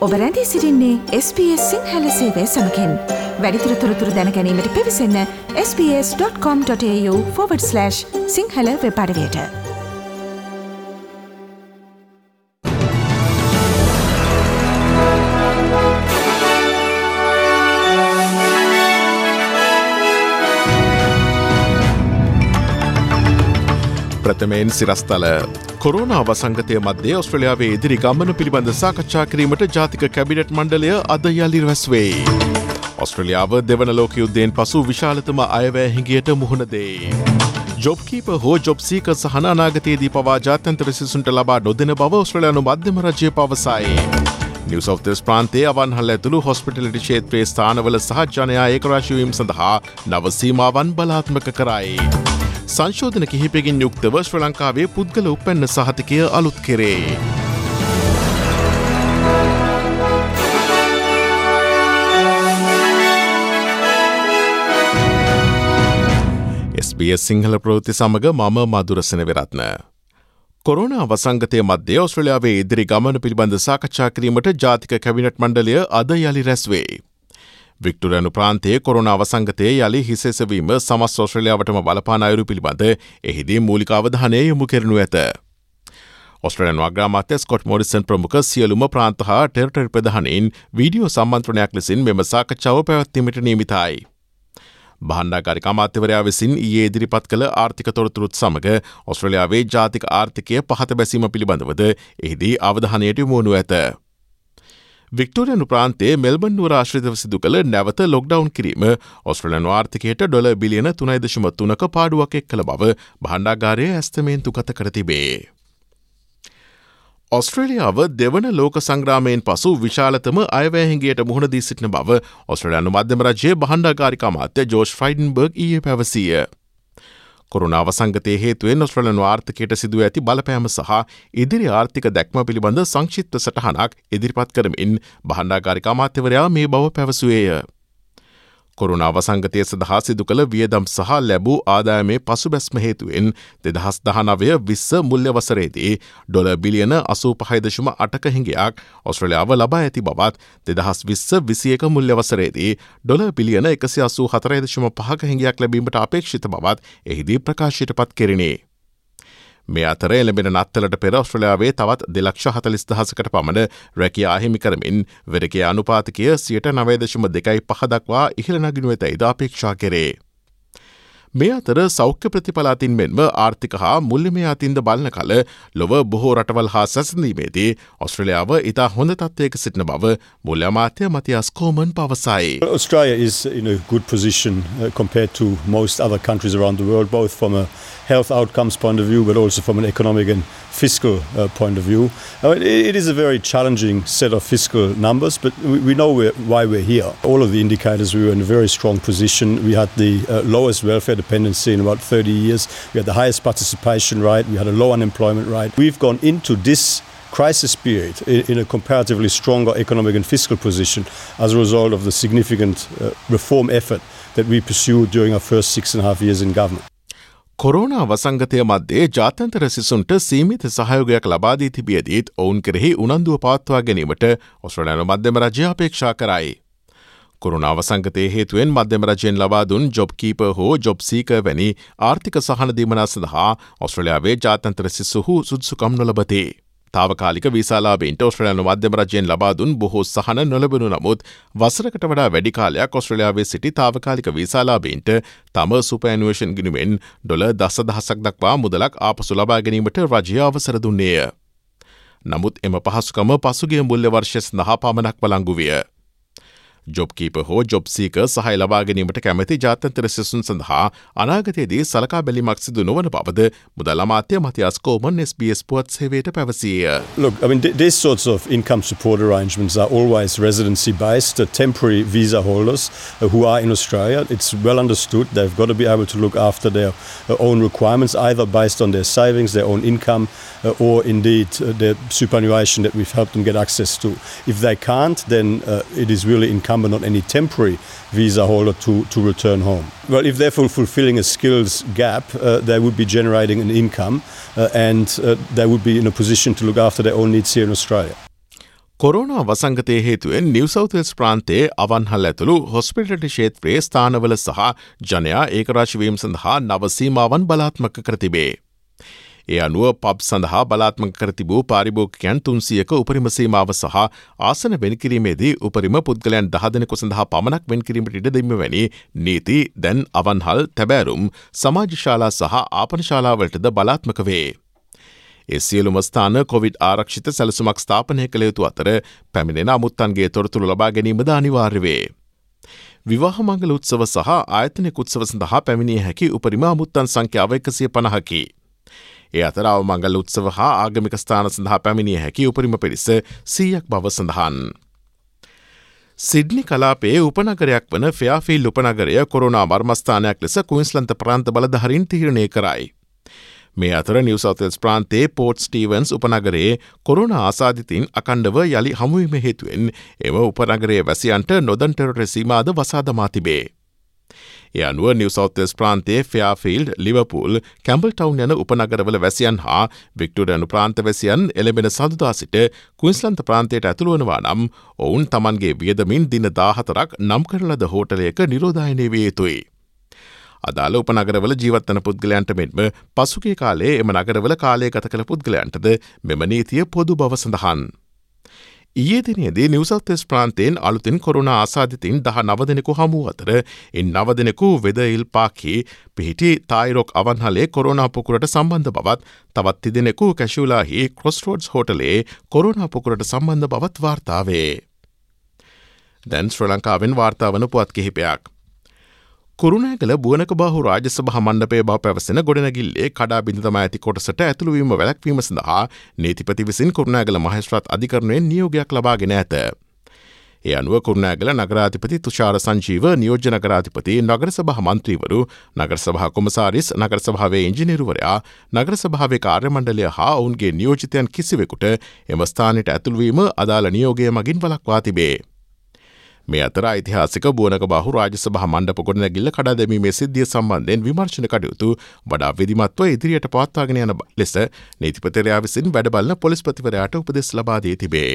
ඔබ රැඳී සිටින්නේ SBS සිංහල සේවය සමගින්. වැඩිදුර තොරතුරු දැන ගැනීමට පිවිසන්න sbs.com.au/සිංහල වෙබ් අඩවියට. ප්‍රථමයෙන් සිරස්තල කොරෝනා වසංගතය මධ්‍ය ඔස්ට්‍රේලියාවේ ඉදිරි ගමන පිළිබඳ සාකච්ඡා කිරීමට ජාතික කැබිනට් මණ්ඩලය අද යළි රැස් වෙයි. ඔස්ට්‍රේලියාව දෙවන ලෝක යුද්ධයෙන් පසු විශාලතම අයවැය හිඟියට මුහුණ දෙයි. ජොබ් කීපර් හෝ ජොබ් සීකර් සහන අනාගතයේදී පවා ජාත්‍යන්තර සිසුන්ට ලබා නොදෙන බව ඔස්ට්‍රේලියානු මධ්‍යම රජය පවසයි. නිව් සවුත් වේල්ස් ප්‍රාන්තයේ අවන්හල් ඇතුළු හොස්පිටලිටි ක්ෂේත්‍රයේ ස්ථානවල සහ ජනයා ඒකරාශී වීම සඳහා නව සීමාවන් බලාත්මක කරයි. සංශෝධන කිහිපයකින් යුක්තව ශ්‍රී ලංකාවේ පුද්ගල උපැන්න සහතිකය අලුත් කෙරේ. SBS සිංහල ප්‍රවෘත්ති සමග මම මදුරසන විරත්න. කොරෝනා වසංගතය මධ්‍ය ඔස්ට්‍රේලියාවේ ඉදිරි ගමන පිළිබඳ සාකච්ඡා කිරීමට ජාතික කැබිනට් මණ්ඩලය අද යළි රැස් වේ. වික්ටෝරියානු ප්‍රාන්තයේ කොරෝනා වසංගතයේ යළි හිසෙසවීම සමස්ත ඔස්ට්‍රේලියාවටම බලපාන අයුරු පිළිබඳ එහිදී මූලික අවධානය යොමු කරනු ඇත. ඔස්ට්‍රේලියානු අග්‍රාමාත්‍ය ස්කොට් මොරිසන් ප්‍රමුඛ සියලුම ප්‍රාන්ත හා ටෙරිටරි ප්‍රධානීන් වීඩියෝ සම්මන්ත්‍රණයක් ලෙසින් මෙම සාකච්ඡාව පැවැත්වීමට නියමිතයි. බණ්ඩාගාරික අමාත්‍යවරයා විසින් ඊයේ ඉදිරිපත් කළ ආර්ථික තොරතුරුත් සමග ඔස්ට්‍රේලියාවේ ජාතික ආර්ථිකය පහත බැසීම පිළිබඳවද එහිදී අවධානයට යොමු වනු ඇත. වික්ටෝරියානු ප්‍රාන්තයේ මෙල්බන් නුවර ආශ්‍රිතව සිදු කළ නැවත ලොක්ඩවුන් කිරීම ඔස්ට්‍රේලියානු ආර්ථිකයට ඩොලර් බිලියන 3.3ක පාඩුවක් එක් කළ බව භාණ්ඩාගාරය ඇස්තමේන්තුගත කර තිබේ. ඔස්ට්‍රේලියාව දෙවන ලෝක සංග්‍රාමයෙන් පසු විශාලතම අයවැය හිඟියට මුහුණ දී සිටින බව ඔස්ට්‍රේලියානු මධ්‍යම රජයේ භාණ්ඩාගාරික අමාත්‍ය ජෝෂ් ෆ්‍රයිඩන්බර්ග් ඊයේ පැවසීය. කොරෝනා වසංගතයේ හේතුවෙන් ඔස්ට්‍රේලියානු ආර්ථිකයට සිදුව ඇති බලපෑම සහ ඉදිරි ආර්ථික දැක්ම පිළිබඳ සංක්ෂිප්ත සටහනක් ඉදිරිපත් කරමින් භාණ්ඩාගාරික අමාත්‍යවරයා මේ බව පැවසුවේය. කොරෝනා වසංගතය සඳහා සිදු කළ වියදම් සහ ලැබූ ආදායමේ පසුබැස්ම හේතුවෙන් 2019-20 මුල්‍ය වසරේදී ඩොලර් බිලියන 85.8ක හිඟයක් ඔස්ට්‍රේලියාව ලබා ඇති බවත් 2020-21 මුල්‍ය වසරේදී ඩොලර් බිලියන 184.5ක හිඟයක් ලැබීමට අපේක්ෂිත බවත් එහිදී ප්‍රකාශයට පත් කෙරිණේ. මේ අතර එළඹෙන නත්තලට පෙර ඔස්ට්‍රේලියාවේ තවත් 2,40,000කට පමණ රැකියා අහිමි කරමින් වෙරකේ අනුපාතිකය 9.25 දක්වා ඉහළ නගිනු ඇතැයිද අපේක්ෂා කෙරේ. මේ අතර සෞඛ්‍ය ප්‍රතිඵල අතින් මෙන්ම ආර්ථික හා මුල්‍යමය අතින්ද බලන කල ලොව බොහෝ රටවල් හා සැසඳීමේදී ඔස්ට්‍රේලියාව ඉතා හොඳ තත්ත්වයක සිටින බව මුල්‍ය අමාත්‍ය මතියාස් කෝමන් පවසයි. Australia is in a good position compared to most other countries around the world, both from a health outcomes point of view, but also from an economic and fiscal point of view. It is a very challenging set of fiscal numbers, but we know why we're here. All of the indicators, we were in a very strong position. We had the lowest welfare dependency in about 30 years. We had the highest participation rate. We had a low unemployment rate. We've gone into this crisis period in a comparatively stronger economic and fiscal position as a result of the significant reform effort that we pursued during our first 6.5 years in government. Corona වසංගතය මධ්‍යේ ජාත්‍යන්තර සිසුන්ට සීමිත සහයෝගයක් ලබා දී තිබියදීත් ඔවුන් කෙරෙහි උනන්දුව පවත්වා ගැනීමට ඔස්ට්‍රේලියානු මධ්‍යම රජය අපේක්ෂා කරයි. කොරෝනා වසංගතයේ හේතුවෙන් මධ්‍යම රජයෙන් ලබා දුන් ජොබ් කීපර් හෝ ජොබ් සීකර් වැනි ආර්ථික සහන දීමනා සඳහා ඔස්ට්‍රේලියාවේ ජාත්‍යන්තර සිසුහු සුදුසුකම් නොලබති. තාවකාලික වීසාලාභීන්ට ඔස්ට්‍රේලියානු මධ්‍යම රජයෙන් ලබා දුන් බොහෝ සහන නොලැබුණු නමුත් වසරකට වඩා වැඩි කාලයක් ඔස්ට්‍රේලියාවේ සිටි තාවකාලික වීසාලාභීන්ට තම සුපර්ඇනියුවේෂන් ගිණුමෙන් ඩොලර් 10,000ක් දක්වා මුදලක් ආපසු ලබා ගැනීමට රජය අවසර දුන්නේය. නමුත් එම පහසුකම පසුගිය මුල්‍ය වර්ෂය සඳහා පමණක් වළංගු විය. ජොබ් කීපර් හෝ ජොබ් සීකර් සහය ලබා ගැනීමට කැමැති ජාත්‍යන්තර සිසුන් සඳහා අනාගතයේදී සලකා බැලීමක් සිදු නොවන බවද මුදල් අමාත්‍ය මතියාස් කෝමන් SBS පුවත් සේවයට පැවසීය. Look, I mean, these sorts of income support arrangements are always residency based. Temporary visa holders who are in Australia, it's well understood they've got to be able to look after their own requirements, either based on their savings, their own income, or indeed their superannuation that we've helped them get access to. If they can't, then it is really incumbent on any temporary visa holder to return home. Well, if they're fulfilling a skills gap, they would be generating an income and they would be in a position to look after their own needs here in Australia. Corona වසංගතය හේතුවෙන් New South Wales ප්‍රාන්තයේ අවන්හල් ඇතුළු hospitality ක්ෂේත්‍රයේ ස්ථානවල සහ ජනයා ඒකරාශී සඳහා නව සීමාවන් බලාත්මක කර තිබේ. ඒ අනුව පබ් සඳහා බලාත්මක කර තිබූ පාරිභෝගිකයන් 300ක උපරිම සීමාව සහ ආසන වෙන්කිරීමේදී උපරිම පුද්ගලයන් 10 දෙනෙකු සඳහා පමණක් වෙන්කිරීමට ඉඩ දෙීම වැනි නීති දැන් අවන්හල්, තැබෑරුම්, සමාජශාලා සහ ආපනශාලාවලටද බලාත්මක වේ. ඒ සියලුම ස්ථාන කොවිඩ් ආරක්ෂිත සැලසුමක් ස්ථාපනය කළ යුතු අතර පැමිණෙන අමුත්තන්ගේ තොරතුරු ලබා ගැනීමද අනිවාර්ය වේ. විවාහ මංගල උත්සව සහ ආයතනික උත්සව සඳහා පැමිණිය හැකි උපරිම අමුත්තන් සංඛ්‍යාව 150කි. ඒ අතර අවමංගල උත්සව හා ආගමික ස්ථාන සඳහා පැමිණිය හැකි උපරිම පිරිස 100ක් බව සඳහන්. සිඩ්නි කලාපයේ උපනගරයක් වන ෆෙයාෆීල්ඩ් උපනගරය කොරෝනා මර්මස්ථානයක් ලෙස ක්වීන්ස්ලන්ත ප්‍රාන්ත බලධාරීන් තීරණය කරයි. මේ අතර නිව් සවුත් වෙල්ස් ප්‍රාන්තයේ පෝර්ට් ස්ටීවන්ස් උපනගරයේ කොරෝනා ආසාදිතින් අකණ්ඩව යළි හමුවීම හේතුවෙන් එම උපනගරයේ වැසියන්ට නොදන් ටෙරටරි සීමාද වසා දමා තිබේ. ඒ අනුව නිව් සවුත් වෙල්ස් ප්‍රාන්තයේ ෆෙයාෆීල්ඩ්, ලිවර්පූල්, කැම්බල් ටවුන් යන උපනගරවල වැසියන් හා වික්ටෝරියානු ප්‍රාන්ත වැසියන් එළඹෙන සඳුදා සිට ක්වීන්ස්ලන්ත ප්‍රාන්තයට ඇතුළු වනවා නම් ඔවුන් තමන්ගේ වියදමින් දින 14ක් නම් කරන ලද හෝටලයක නිරෝධායනය විය යුතුයි. අදාළ උපනගරවල ජීවත්වන පුද්ගලයන්ට මෙන්ම පසුගිය කාලයේ එම නගරවල කාලය ගත කළ පුද්ගලයන්ටද මෙම නීතිය පොදු බව සඳහන්. ඊයේ දිනේදී නිව් සවුත් වෙල්ස් ප්‍රාන්තයෙන් අලුතින් කොරෝනා ආසාදිතින් 19 දෙනෙකු හමු අතර ඉන් 9 දෙනෙකු වෙදයිල් පාකි පිහිටි තායිරොක් අවන්හලේ කොරෝනා පුකුරට සම්බන්ධ බවත් තවත් 3 දෙනෙකු කැෂුලාහි ක්‍රොස්රෝඩ්ස් හෝටලේ කොරෝනා පුකුරට සම්බන්ධ බවත් වාර්තා වේ. දැන් ශ්‍රී ලංකාවෙන් වාර්තා වන පුවත් කිහිපයක්. කුරුණෑගල බුවනකබාහු රාජසභා මණ්ඩපයේ බව පැවසෙන ගොඩනැගිල්ලේ කඩා බිඳ දමා ඇති කොටසට ඇතුළුවීම වැළැක්වීම සඳහා නීතිපති විසින් කුරුණෑගල මහේස්ත්‍රාත් අධිකරණයෙන් නියෝගයක් ලබාගෙන ඇත. ඒ අනුව කුරුණෑගල නගරාධිපති තුෂාර සංජීව, නියෝජ්‍ය නගරාධිපති, නගර සභා මන්ත්‍රීවරු, නගර සභා කොමසාරිස්, නගර සභාවේ ඉංජිනේරුවරයා, නගර සභාවේ කාර්ය මණ්ඩලය හා ඔවුන්ගේ නියෝජිතයන් කිසිවෙකුට එම ස්ථානයට ඇතුළුවීම අදාළ නියෝගය මගින් වළක්වා තිබේ. මේ අතර ඓතිහාසික බුවනකබාහු රාජසභා මණ්ඩප ගොඩනැගිල්ල කඩා දැමීමේ සිද්ධිය සම්බන්ධයෙන් විමර්ශන කටයුතු වඩා විධිමත්ව ඉදිරියට පවත්වාගෙන යන ලෙස නීතිපතිවරයා විසින් වැඩ බලන පොලිස්පතිවරයාට උපදෙස් ලබා දී තිබේ.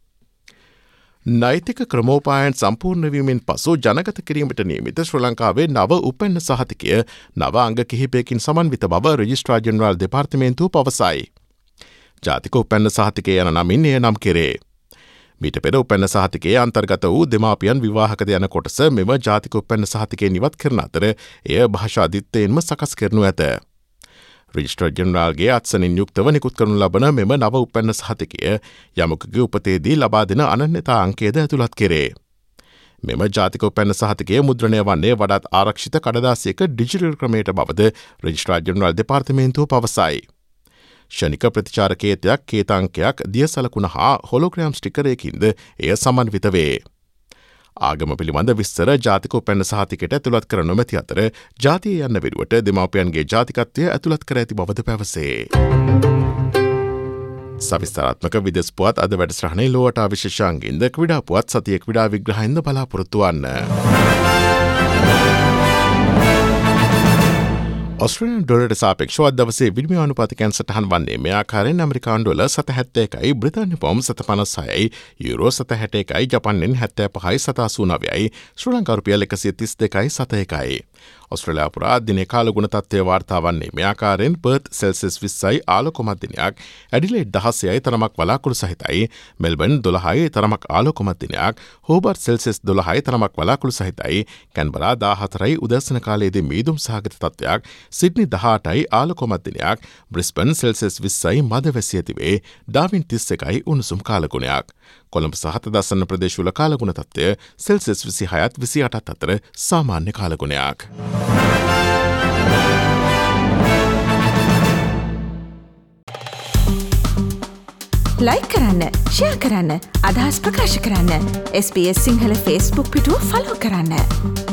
නෛතික ක්‍රමෝපායන් සම්පූර්ණ වීමෙන් පසු ජනගත කිරීමට නියමිත ශ්‍රී ලංකාවේ නව උපැන්න සහතිකය නව අංග කිහිපයකින් සමන්විත බව රෙජිස්ට්‍රාර් ජෙනරාල් දෙපාර්තමේන්තුව පවසයි. ජාතික උපැන්න සහතිකය යන නමින් එය නම් කෙරේ. මීට පෙර උපැන්න සහතිකයේ අන්තර්ගත වූ දෙමාපියන් විවාහකද යන කොටස මෙම ජාතික උපැන්න සහතිකයෙන් ඉවත් කරන අතර එය භාෂා අධිත්තයෙන්ම සකස් කරනු ඇත. රෙජිස්ට්‍රාර් ජෙනරාල්ගේ අත්සනින් යුක්තව නිකුත් කරනු ලබන මෙම නව උපැන්න සහතිකය යමෙකුගේ උපතේදී ලබා දෙන අනන්‍යතා අංකයද ඇතුළත් කෙරේ. මෙම ජාතික උපැන්න සහතිකය මුද්‍රණය වන්නේ වඩාත් ආරක්ෂිත කඩදාසියක ඩිජිටල් ක්‍රමයට බවද රෙජිස්ට්‍රාර් ජෙනරාල් දෙපාර්තමේන්තුව පවසයි. ෂණික ප්‍රතිචාර කේතයක්, කේතාංකයක්, දියසලකුණ හා හොලෝග්‍රෑම් ස්ටිකරයකින්ද එය සමන්විත වේ. ආගම පිළිබඳ විස්තර ජාතික උපැන්න සහතිකයට ඇතුළත් කර නොමැති අතර ජාතිය යන්න වෙනුවට දෙමාපියන්ගේ ජාතිකත්වය ඇතුළත් කර ඇති බවද පැවසේ. සවිස්තරාත්මක විදෙස් පුවත් අද වැඩසටහනේ ලෝවට විශේෂාංගින්ද ක්‍රීඩා පුවත් සතිය ක්‍රීඩා විග්‍රහයෙන්ද බලාපොරොත්තු වන්න. ඔස්ට්‍රේලියානු ඩොලරට සාපේක්ෂව අද දවසේ විනිමය අනුපාතයන් සටහන් වන්නේ මේ ආකාරයෙන්: ඇමරිකානු ඩොලර් 7.71යි, බ්‍රිතාන්‍ය පවුම් 7.56යි, යුරෝ 7.61යි, ජපන් යෙන් 75යි 7.89යි, ශ්‍රී ලංකා රුපියල් 132යි 71යි. ඔස්ට්‍රේලියාව පුරා දිනේ කාලගුණ තත්ත්වය වාර්තා වන්නේ මේ ආකාරයෙන්: පර්ත් සෙල්සියස් 20යි ආලෝකමත් දිනයක්, ඇඩිලේඩ් 16යි තරමක් වලාකුළු සහිතයි, මෙල්බන් 12යි තරමක් ආලෝකමත් දිනයක්, හෝබර්ට් සෙල්සියස් 12යි තරමක් වලාකුළු සහිතයි, කැන්බරා 14යි උදෑසන කාලයේදී මීදුම් සහගත තත්ත්වයක්, සිඩ්නි 18යි ආලෝකමත් දිනයක්, බ්‍රිස්බන් සෙල්සියස් 20යි මද වැසි ඇතිවේ, ඩාවින් 31යි උණුසුම් කාලගුණයක්. කොළඹ සහ දසන්න ප්‍රදේශවල කාලගුණ තත්ත්වය සෙල්සියස් 26ත් 28ත් අතර සාමාන්‍ය කාලගුණයක්. ලයික් කරන්න, ෂෙයා කරන්න, අදහස් ප්‍රකාශ කරන්න. SBS සිංහල Facebook පිටුව ෆලෝ කරන්න.